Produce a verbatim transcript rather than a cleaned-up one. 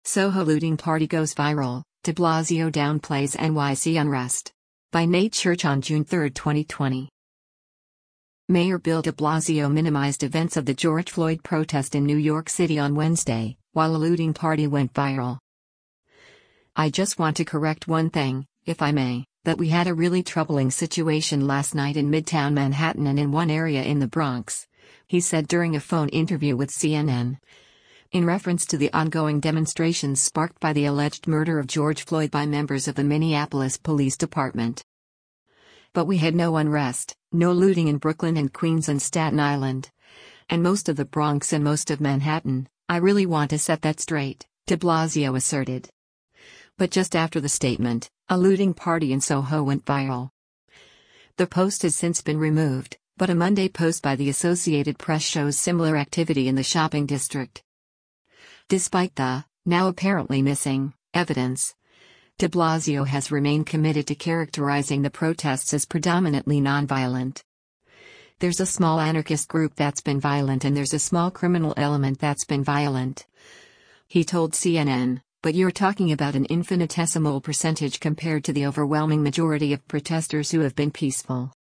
Soho looting party goes viral, de Blasio downplays N Y C unrest. By Nate Church on June third, twenty twenty. Mayor Bill de Blasio minimized events of the George Floyd protest in New York City on Wednesday, while a looting party went viral. "I just want to correct one thing, if I may, that we had a really troubling situation last night in Midtown Manhattan and in one area in the Bronx," he said during a phone interview with C N N. In reference to the ongoing demonstrations sparked by the alleged murder of George Floyd by members of the Minneapolis Police Department. "But we had no unrest, no looting in Brooklyn and Queens and Staten Island. And most of the Bronx and most of Manhattan. I really want to set that straight," de Blasio asserted. But just after the statement, a looting party in Soho went viral. The post has since been removed, but a Monday post by the Associated Press shows similar activity in the shopping district. Despite the, now apparently missing, evidence, de Blasio has remained committed to characterizing the protests as predominantly nonviolent. "There's a small anarchist group that's been violent and there's a small criminal element that's been violent," he told C N N, "but you're talking about an infinitesimal percentage compared to the overwhelming majority of protesters who have been peaceful."